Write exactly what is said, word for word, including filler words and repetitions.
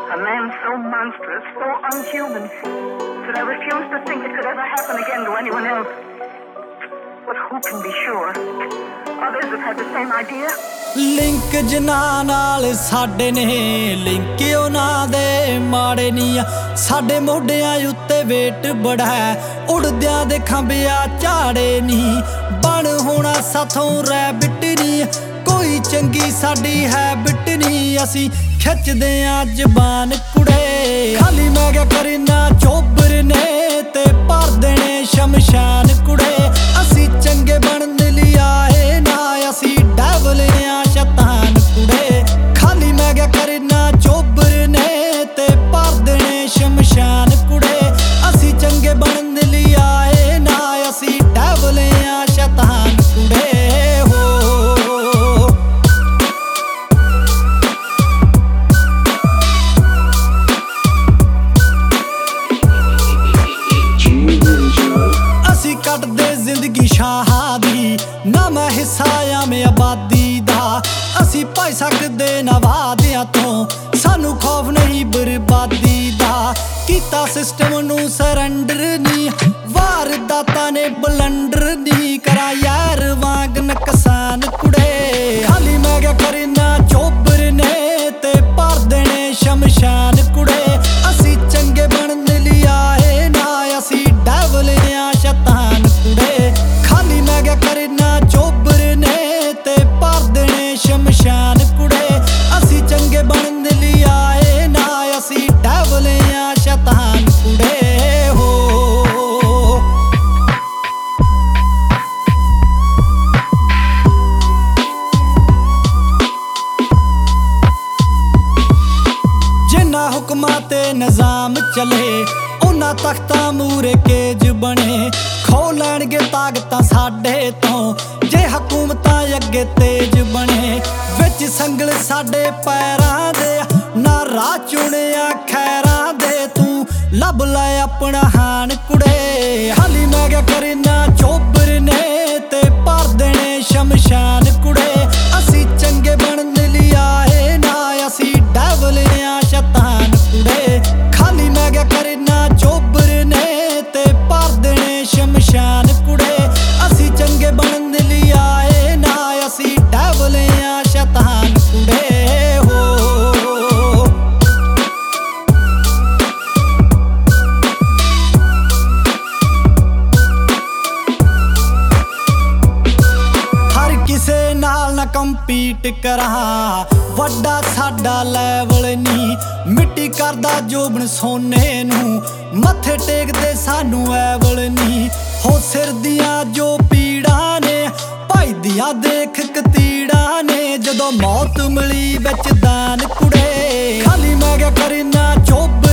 A man so monstrous, so unhuman, that I refuse to think it could ever happen again to anyone else. But who can be sure? Others have had the same idea. Link ਜਿਨ੍ਹਾਂ ਨਾਲ ਸਾਡੇ ਨੇ link ਉਹਨਾਂ ਦੇ ਮਾੜੇ ਨਹੀਂ ਆ ਸਾਡੇ ਮੋਢਿਆਂ ਉੱਤੇ ਵੇਟ ਬੜਾ ਹੈ ਉੜਦਿਆਂ ਦੇ ਖੰਭਿਆ ਝਾੜੇ ਨਹੀਂ ਬਣ ਹੋਣਾ ਸਾਥੋਂ ਰੈਬਿਟ ਨਹੀਂ ਕੋਈ ਚੰਗੀ ਸਾਡੀ ਹੈਬਿਟ ਨਹੀਂ ਅਸੀਂ ਖਿੱਚਦੇ ਆ ਜ਼ਬਾਨ ਕੁੜੇ ਖਾਲੀ ਮੈਂ ਕਿਆ ਕਰੀਨਾ ਚੋਬਰ ਨੇ ਤੇ ਭਰ ਦੇਣੇ ਸ਼ਮਸ਼ਾਨ ਕੁੜੇ ਅਸੀਂ ਚੰਗੇ ਬਣਨ ਲਈ ਆਏ ਨਾ ਅਸੀਂ ਡੈਵਲ ਆ ਸ਼ੈਤਾਨ ਕੁੜੇ ਖਾਲੀ ਮੈਂ ਕਿਆ ਕਰੀਨਾ ਚੋਬਰ ਨੇ ਤੇ ਭਰ ਦੇਣੇ ਸ਼ਮਸ਼ਾਨ ਕੁੜੇ ਅਸੀਂ ਚੰਗੇ ਬਣਨ ਲਈ ਆਏ ਨਾ ਅਸੀਂ ਡੈਵਲ ਆ ਸ਼ੈਤਾਨ ਕੁੜੇ ਕੱਟਦੇ ਜ਼ਿੰਦਗੀ ਸ਼ਾਹਾਂ ਦੀ ਨਾ ਮੈਂ ਹਿੱਸਾ ਆ ਮੈਂ ਆਬਾਦੀ ਦਾ ਅਸੀਂ ਪਾਈ ਸਕਦੇ ਨਾ ਵਾਅਦਿਆਂ ਤੋਂ ਸਾਨੂੰ ਖੌਫ ਨਹੀਂ ਬਰਬਾਦੀ ਦਾ ਕੀਤਾ ਸਿਸਟਮ ਨੂੰ ਸਰੈਂਡਰ ਨਹੀਂ ਵਾਰਦਾਤਾਂ ਨੇ ਬਲੰਡਰ ਨਹੀਂ ਕਰਾਂ ਯਾਰ ਵਾਂਗ ਨਕਸਾਨ ਕੁੜੇ ਖਾਲੀ ਮੈਂ ਕਿਆ ਕਰੀਨਾ ਚੋਬਰ ਨੇ ਤੇ ਭਰ ਦੇਣੇ ਸ਼ਮਸ਼ਾਨ ਕੁੜੇ ਅਸੀਂ ਚੰਗੇ ਬਣਨ ਲਈ ਆਏ ਨਾ ਅਸੀਂ ਡੈਵਲ ਆ ਸ਼ੈਤਾਨ ਕੁੜੇ ਖਾਲੀ ਮੈਂ ਕਿਆ ਕਰੀਨਾ ਚੋਬਰ ਨੇ ਤੇ ਭਰ ਦੇਣੇ ਸ਼ਮਸ਼ਾਨ ਕੁੜੇ ਅਸੀਂ ਚੰਗੇ ਬਣਨ ਲਈ ਆਏ ਨਾ ਅਸੀਂ ਡੈਵਲ ਆ ਸ਼ੈਤਾਨ ਕੁੜੇ ਹੋ ਜਿੰਨਾ ਹੁਕਮਾਂ ਤੇ ਨਿਜ਼ਾਮ ਚਲੇ ਉਹਨਾਂ ਤਖਤਾਂ ਮੂਰੇ ਕੇਜ ਬਣੇ ਖੋ ਲੈਣਗੇ ਤਾਕਤਾਂ ਸਾਡੇ ਤੋਂ ਜੇ ਹਕੂਮਤਾਂ ਅੱਗੇ ਤੇਜ ਬਣੇ ਵਿੱਚ ਸੰਗਲ ਸਾਡੇ ਪੈਰਾਂ ਦੇ ਨਾ ਰਾਹ ਚੁਣਿਆ ਖੈਰਾਂ ਦੇ ਤੂੰ ਲੱਭ ਲੈ ਆਪਣਾ ਹਾਨ ਕੁੜੇ ਹਾਲੀ ਮੈਂ ਕਿਆ ਕਰੀਨਾ ਚੋਬਰ ਨੇ ਤੇ ਭਰ ਦੇਣੇ ਸ਼ਮਸ਼ਾਨ ਕੁੜੇ ਅਸੀਂ ਚੰਗੇ ਬਣਨ ਲਈ ਆਏ ਨਾ ਅਸੀਂ ਡੈਵਲ ਆ ਸ਼ੈਤਾਨ ਕੁੜੇ ਖਾਲੀ ਮੈਂ ਕਿਆ ਕਰੀਨਾ ਚੋਬਰ ਨੇ ਤੇ ਭਰ ਦੇਣੇ ਸ਼ਮਸ਼ਾਨ ਕੁੜੇ ਅਸੀਂ ਚੰਗੇ ਬਣਨ ਲਈ ਆਏ ਨਾ ਅਸੀਂ ਡੈਵਲ ਆ ਸ਼ੈਤਾਨ ਕੁੜੇ ਹੋ ਹਰ ਕਿਸੇ ਨਾਲ ਨਾ ਕੰਪੀਟ ਕਰਾਂ ਵੱਡਾ ਸਾਡਾ ਲੈਵਲ ਨਹੀਂ ਮਿੱਟੀ ਕਰਦਾ ਜੋਬਨ ਸੋਨੇ ਨੂੰ ਮੱਥੇ ਟੇਕਦੇ ਸਾਨੂੰ ਐਵਲ ਨਹੀਂ ਹੋ ਸਿਰ ਦੀਆਂ ਜੋ ਪੀੜਾਂ ਨੇ ਭਾਈ ਦੀਆਂ ਦੇਖ ਕਤੀੜਾਂ ਨੇ ਜਦੋਂ ਮੌਤ ਮਿਲੀ ਵਿੱਚ ਦਾਨ ਕੁੜੇ ਖਾਲੀ ਮੈਂ ਕਿਆ ਕਰੀਨਾ ਚੋਬ